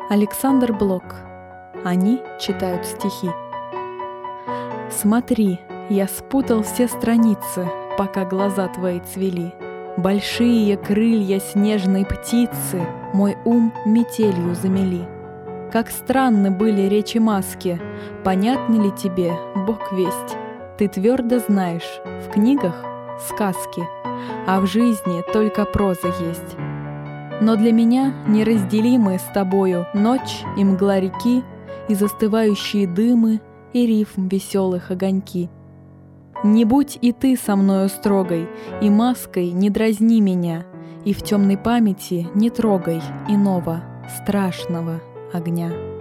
Александр Блок. Они читают стихи. Смотри, я спутал все страницы, пока глаза твои цвели. Большие крылья снежной птицы мой ум метелью замели. Как странны были речи маски, понятны ли тебе, Бог весть? Ты твердо знаешь, в книгах сказки, а в жизни только проза есть. Но для меня неразделимы с тобою ночь и мгла реки, и застывающие дымы, и рифм веселых огоньки. Не будь и ты со мною строгой, и маской не дразни меня, и в темной памяти не трогай иного страшного огня.